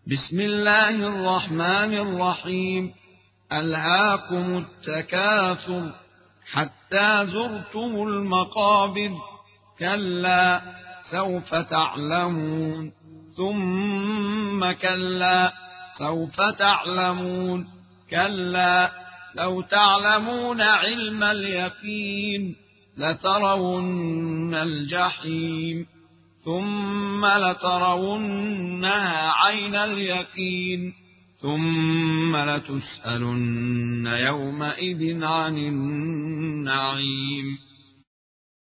بسم الله الرحمن الرحيم. ألهاكم التكاثر حتى زرتم المقابر، كلا سوف تعلمون، ثم كلا سوف تعلمون، كلا لو تعلمون علم اليقين لترون الجحيم، ثم لترونها عين اليقين، ثم لتسألن يومئذ عن النعيم.